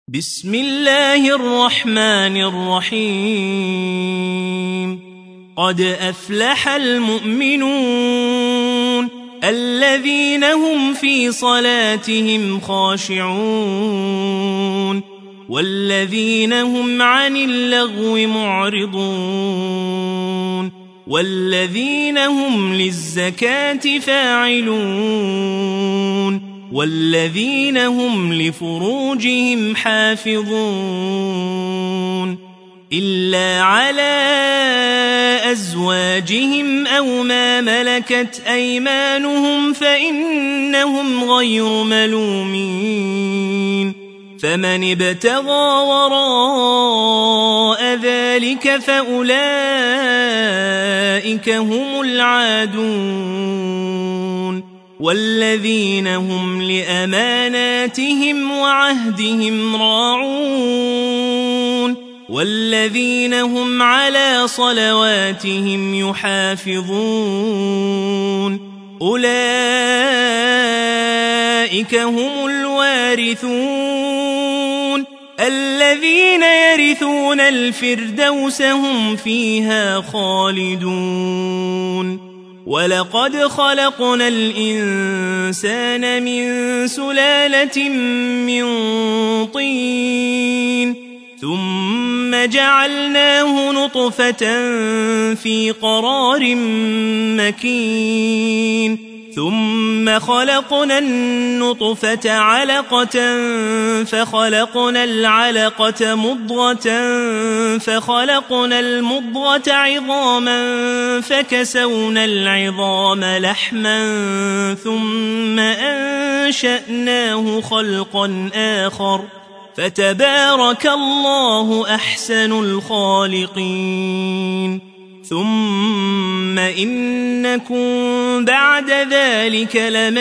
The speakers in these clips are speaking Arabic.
بسم الله الرحمن الرحيم قد أفلح المؤمنون الذين هم في صلاتهم خاشعون والذين هم عن اللغو معرضون والذين هم للزكاة فاعلون والذين هم لفروجهم حافظون إلا على أزواجهم أو ما ملكت أيمانهم فإنهم غير ملومين فمن ابتغى وراء ذلك فأولئك هم العادون والذين هم لأماناتهم وعهدهم راعون والذين هم على صلواتهم يحافظون أولئك هم الوارثون الذين يرثون الفردوس هم فيها خالدون ولقد خلقنا الإنسان من سلالة من طين ثم جعلناه نطفة في قرار مكين ثم خلقنا النطفة علقة فخلقنا العلقة مضغة فخلقنا المضغة عظاما فكسونا العظام لحما ثم أنشأناه خلقا آخر فتبارك الله أحسن الخالقين ثم إنكم بعد ذلك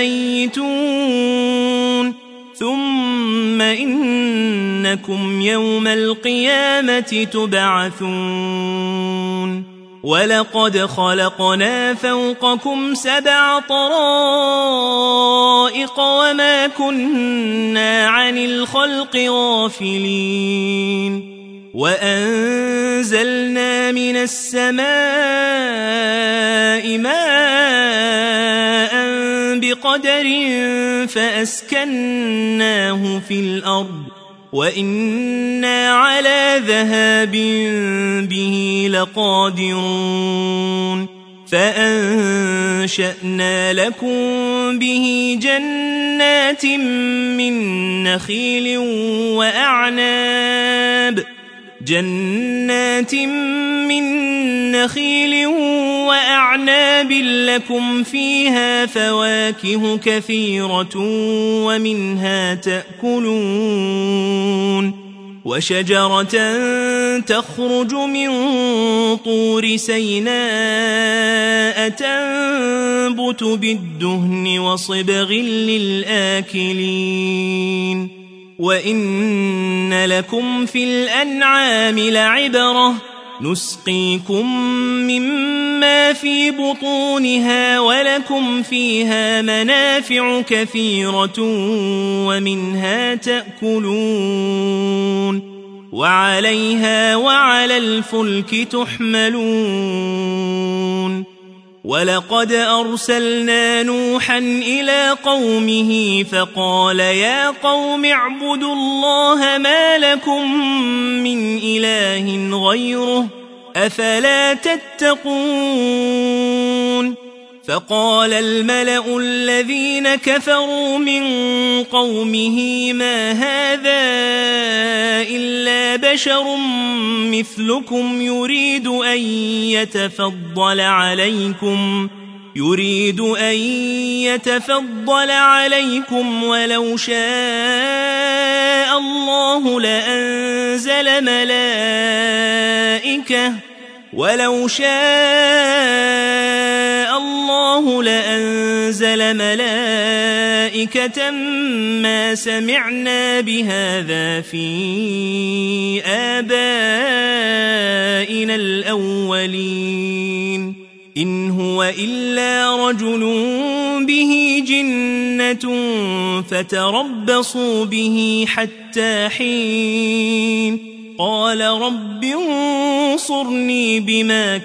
لميتون ثم إنكم يوم القيامة تبعثون ولقد خلقنا فوقكم 7 طرائق وما كنا عن الخلق غافلين وأنزلنا من السماء ماء بقدر فأسكناه في الأرض وإنا على ذهاب به لقادرون فأنشأنا لكم به جنات من نخيل وأعناب لكم فيها فواكه كثيرة ومنها تأكلون وشجرة تخرج من طور سيناء تنبت بالدهن وصبغ للآكلين وإن لكم في الأنعام لعبرة نسقيكم مما في بطونها ولكم فيها منافع كثيرة ومنها تأكلون وعليها وعلى الفلك تحملون ولقد أرسلنا نوحا إلى قومه فقال يا قوم اعبدوا الله ما لكم من إله غيره أفلا تتقون فقال الملأ الذين كفروا من قومه ما هذا إلا بشر مثلكم يريد أن يتفضل عليكم ولو شاء الله لأنزل ملائكة ما سمعنا بهذا في آبائنا الأولين إن هو إلا رجل به جنة فتربصوا به حتى حين قال رب انصرني بما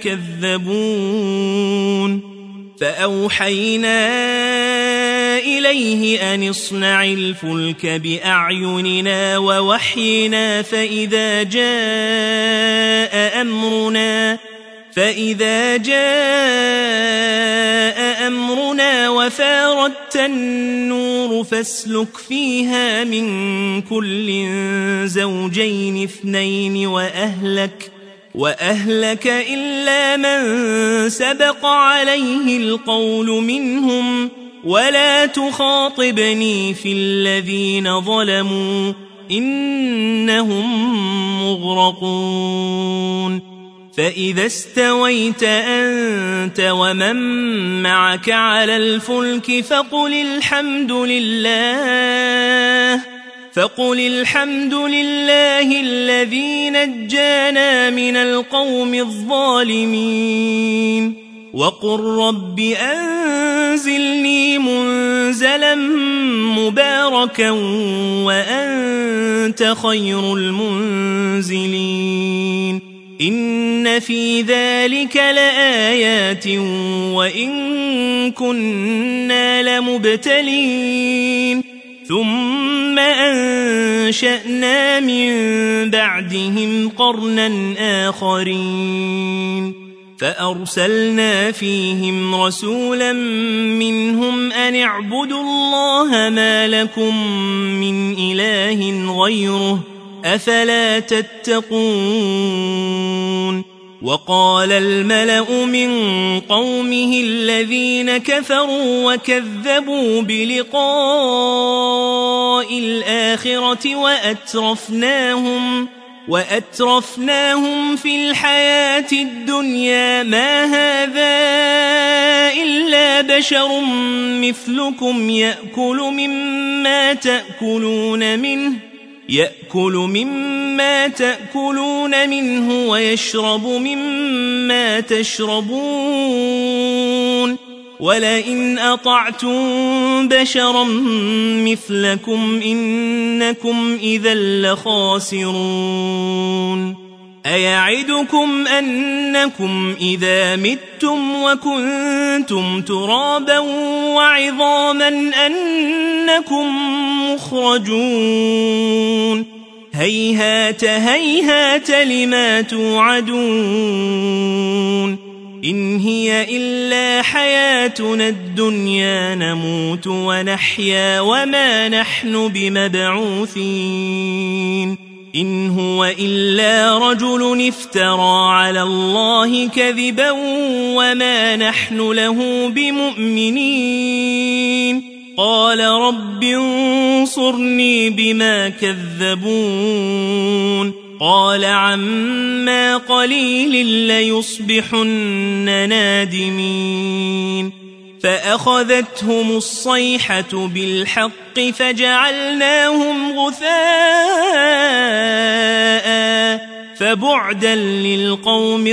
كذبون فأوحينا إليه أن اصنع الفلك بأعيننا ووحينا فإذا جاء أمرنا وفاردت النور فاسلك فيها من كل زوجين اثنين وأهلك إلا من سبق عليه القول منهم ولا تخاطبني في الذين ظلموا إنهم مغرقون فإذا استويت أنت ومن معك على الفلك فقل الحمد لله الذي نجانا من القوم الظالمين وقل رب أنزلني منزلا مباركا وأنت خير المنزلين إن في ذلك لآيات وإن كنا لمبتلين ثم أنشأنا من بعدهم قرنا آخرين فأرسلنا فيهم رسولا منهم أن اعبدوا الله ما لكم من إله غيره أفلا تتقون وقال الملأ من قومه الذين كفروا وكذبوا بلقاء الآخرة وأترفناهم في الحياة الدنيا ما هذا إلا بشر مثلكم يأكل مما تأكلون منه ويشرب مما تشربون ولئن أطعتم بشرا مثلكم إنكم إذا لخاسرون أيعدكم أنكم إذا متم وكنتم ترابا وعظاما أنكم مخرجون هيهات هيهات لما توعدون إن هي إلا حياتنا الدنيا نموت ونحيا وما نحن بمبعوثين إن هو إلا رجل افترى على الله كذبا وما نحن له بمؤمنين قال رب انصرني بما كذبون قال عما قليل ليصبحن نادمين فأخذتهم الصيحة بالحق فجعلناهم غثاء فبعدا للقوم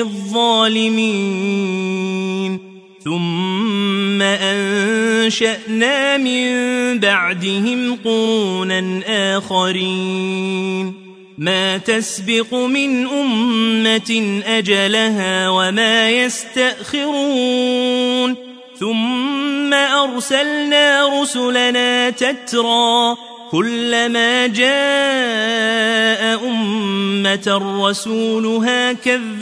الظالمين ثم أنشأنا من بعدهم قرونا آخرين ما تسبق من أمة أجلها وما يستأخرون ثم أرسلنا رسلنا تترى كلما جاء أمة رسولها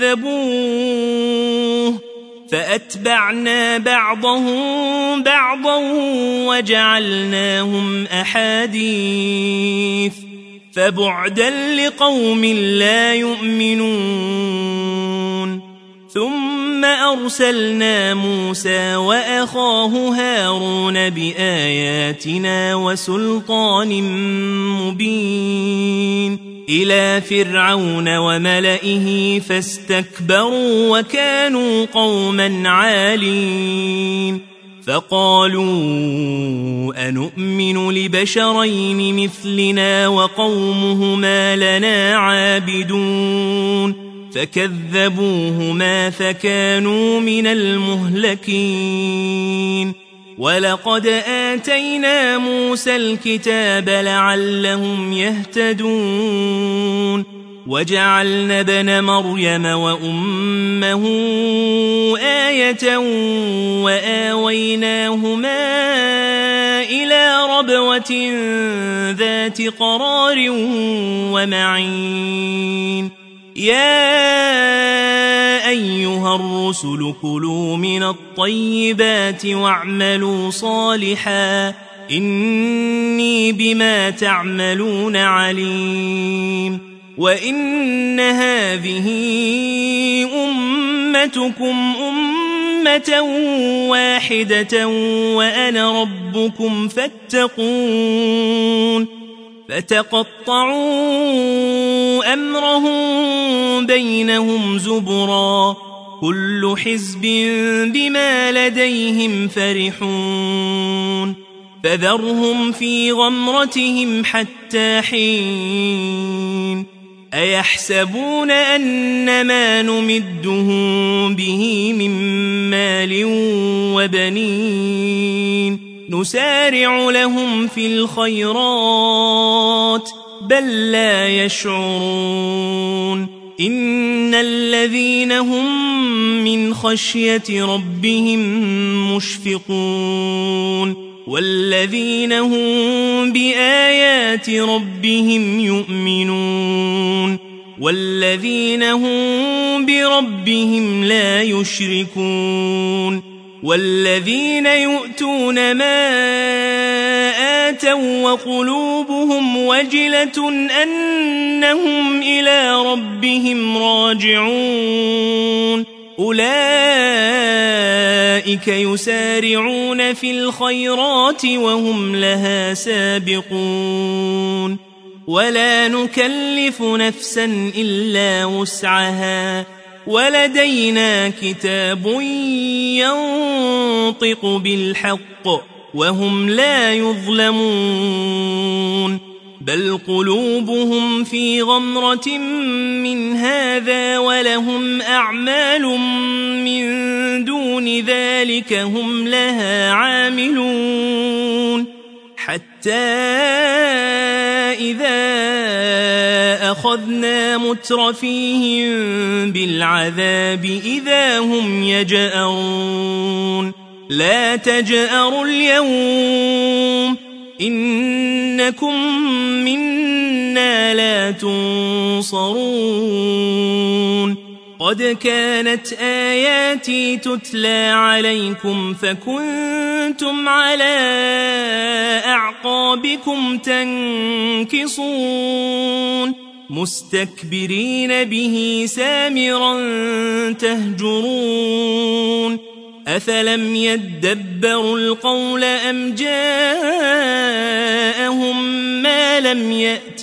كذبوه فأتبعنا بعضهم بعضا وجعلناهم أحاديث فبعدا لقوم لا يؤمنون ثم أرسلنا موسى وأخاه هارون بآياتنا وسلطان مبين إلى فرعون وملئه فاستكبروا وكانوا قوما عالين فقالوا أنؤمن لبشرين مثلنا وقومهما لنا عابدون فكذبوهما فكانوا من المهلكين ولقد آتينا موسى الكتاب لعلهم يهتدون وجعلنا ابن مريم وأمه آية وآويناهما إلى ربوة ذات قرار ومعين يا أيها الرسل كلوا من الطيبات واعملوا صالحا إني بما تعملون عليم وإن هذه أمتكم أمة واحدة وأنا ربكم فاتقون فتقطعوا أمرهم بينهم زبرا كل حزب بما لديهم فرحون فذرهم في غمرتهم حتى حين أيحسبون أن ما نمدهم به من مال وبنين نسارع لهم في الخيرات بل لا يشعرون إن الذين هم من خشية ربهم مشفقون والذين هم بآيات ربهم يؤمنون والذين هم بربهم لا يشركون والذين يؤتون ما آتوا وقلوبهم وجلة أنهم إلى ربهم راجعون أولئك يسارعون في الخيرات وهم لها سابقون ولا نكلف نفسا إلا وسعها ولدينا كتاب ينطق بالحق وهم لا يظلمون بل قلوبهم في غمرة من هذا ولهم أعمال من دون ذلك هم لها عاملون حتى إذا أخذنا مترفيهم بالعذاب إذا هم يجأرون لا تجأروا اليوم إنكم منا لا تنصرون قد كانت آياتي تتلى عليكم فكنتم على أعقابكم تنكصون مستكبرين به سامرا تهجرون أفلم يدبروا القول أم جاءهم ما لم يأت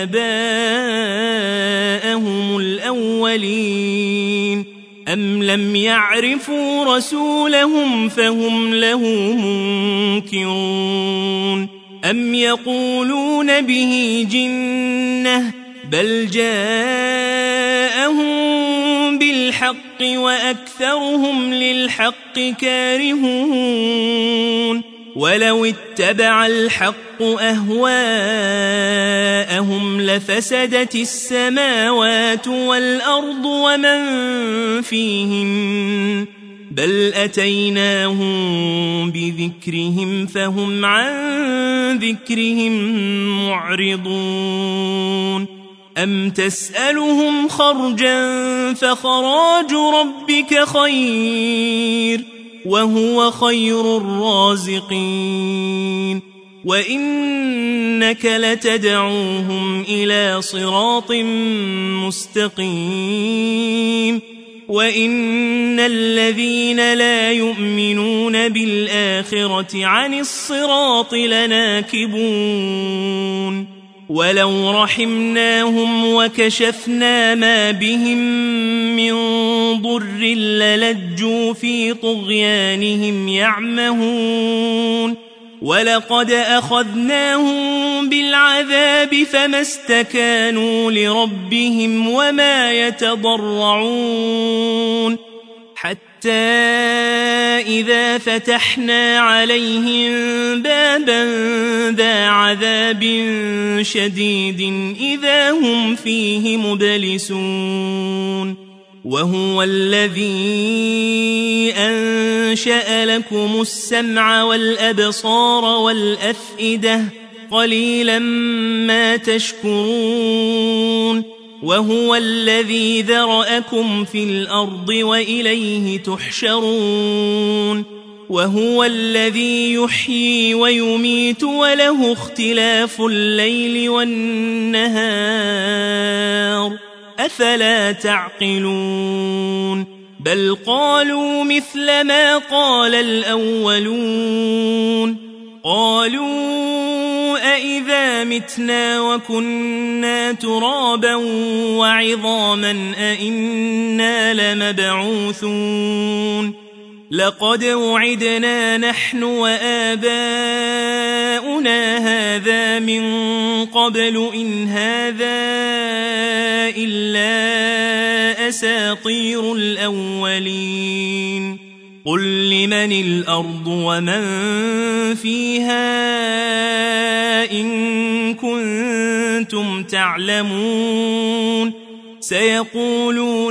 آباءهم الأولين أم لم يعرفوا رسولهم فهم له منكرون أم يقولون به جنة بل جاءهم بالحق وأكثرهم للحق كارهون ولو اتبع الحق أهواءهم لفسدت السماوات والأرض ومن فيهن بل أتيناهم بذكرهم فهم عن ذكرهم معرضون أم تسألهم خرجا فخراج ربك خير وهو خير الرازقين وإنك لتدعوهم إلى صراط مستقيم وإن الذين لا يؤمنون بالآخرة عن الصراط لناكبون ولو رحمناهم وكشفنا ما بهم من ضر للجوا في طغيانهم يعمهون ولقد أخذناهم بالعذاب فما استكانوا لربهم وما يتضرعون حتى إذا فتحنا عليهم بابا ذا عذاب شديد إذا هم فيه مبلسون وهو الذي أنشأ لكم السمع والأبصار والأفئدة قليلا ما تشكرون وهو الذي ذرأكم في الأرض وإليه تحشرون وهو الذي يحيي ويميت وله اختلاف الليل والنهار أفلا تعقلون بل قالوا مثل ما قال الأولون قالوا أإذا متنا وكنا ترابا وعظاما أإنا لمبعوثون لقد وعدنا نحن وآباؤنا هذا من قبل إن هذا إلا أساطير الأولين قل لمن الأرض ومن فيها إن كنتم تعلمون سيقولون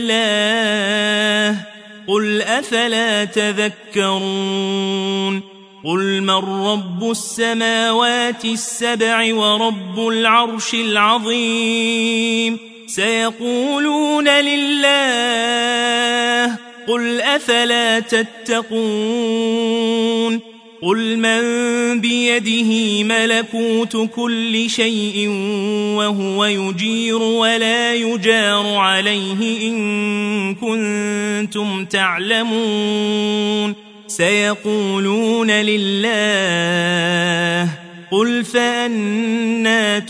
لله قل أفلا تذكرون قل من رب السماوات السبع ورب العرش العظيم سيقولون لله قل أفلا تتقون قل من بيده ملكوت كل شيء وهو يجير ولا يجار عليه إن كنتم تعلمون سيقولون لله قل فأنى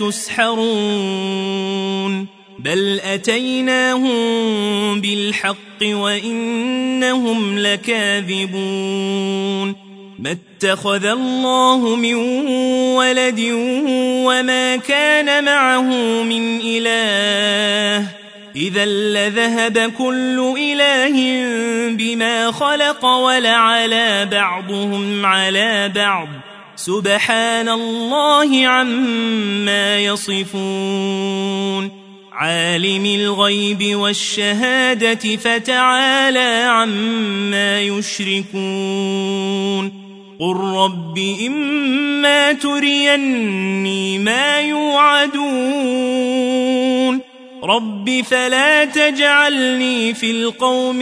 تسحرون بل أتيناهم بالحق وإنهم لكاذبون ما اتخذ الله من ولد وما كان معه من إله إذا لذهب كل إله بما خلق ولعلى بعضهم على بعض سبحان الله عما يصفون عالم الغيب والشهادة فتعالى عما يشركون قل رب إما تريني ما يوعدون رب فلا تجعلني في القوم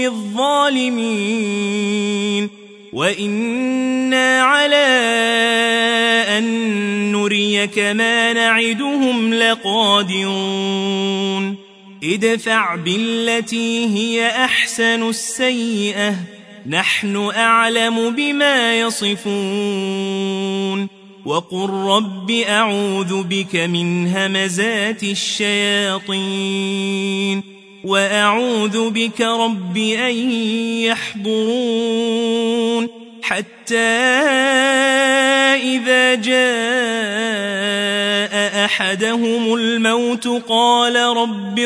الظالمين وإنا على أن نريك ما نعدهم لقادرون ادفع بالتي هي أحسن السيئة نحن أعلم بما يصفون وقل رب أعوذ بك من همزات الشياطين وأعوذ بك رب أن يحضرون حتى إذا جاء أحدهم الموت قال رب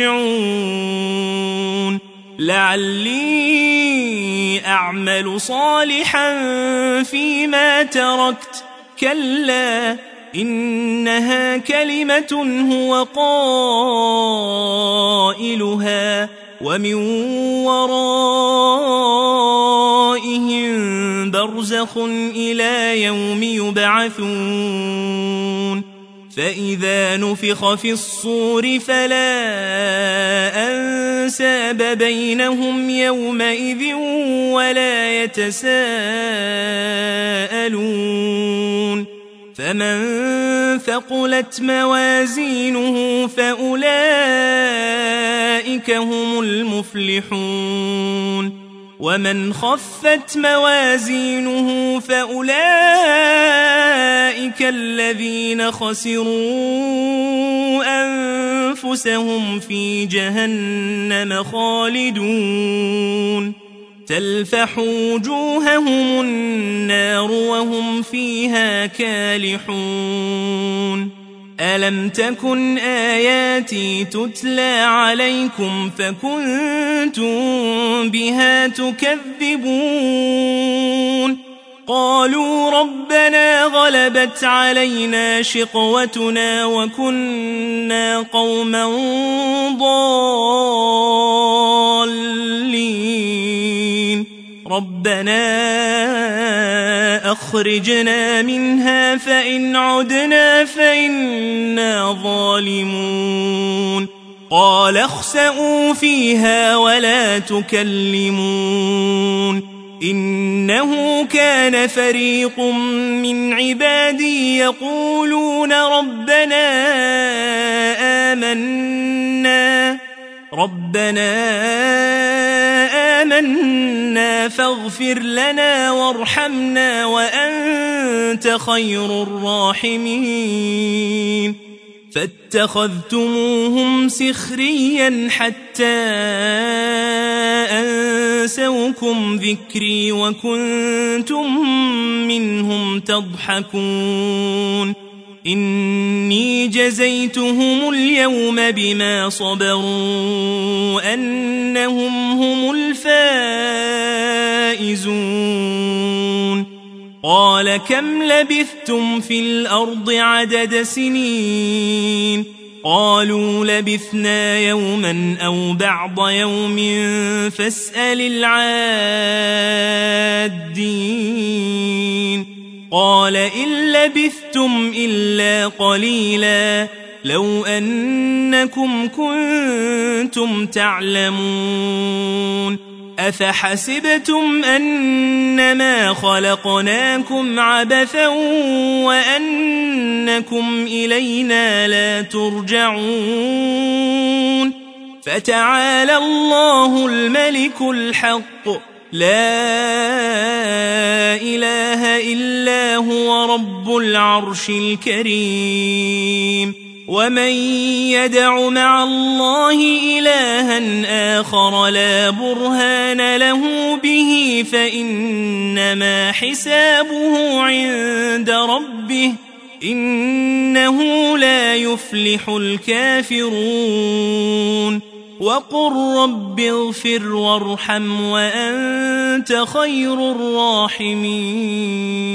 ارجعون لعلي أعمل صالحا فيما تركت كلا إنها كلمة هو قائلها ومن ورائهم برزخ إلى يوم يبعثون فإذا نفخ في الصور فلا أنساب بينهم يومئذ ولا يتساءلون فمن ثقلت موازينه فأولئك هم المفلحون ومن خفت موازينه فأولئك الذين خسروا أنفسهم في جهنم خالدون تلفح وجوههم النار وهم فيها كالحون ألم تكن آياتي تتلى عليكم فكنتم بها تكذبون قالوا ربنا غلبت علينا شقوتنا وكنا قوما ضالين ربنا أخرجنا منها فإن عدنا فإنا ظالمون قال اخسئوا فيها ولا تكلمون إنه كان فريق من عبادي يقولون ربنا آمنا فاغفر لنا وارحمنا وأنت خير الراحمين فاتخذتموهم سخريا حتى أنسوكم ذكري وكنتم منهم تضحكون إني جزيتهم اليوم بما صبروا أنهم هم الفائزون قال كم لبثتم في الأرض عدد سنين قالوا لبثنا يوما أو بعض يوم فاسأل العادين قال إن لبثتم إلا قليلا لو أنكم كنتم تعلمون أفحسبتم أنما خلقناكم عبثا وأنكم إلينا لا ترجعون فتعالى الله الملك الحق لا إله إلا هو رب العرش الكريم ومن يدع مع الله إلها آخر لا برهان له به فإنما حسابه عند ربه إنه لا يفلح الكافرون وقل رب اغفر وارحم وأنت خير الراحمين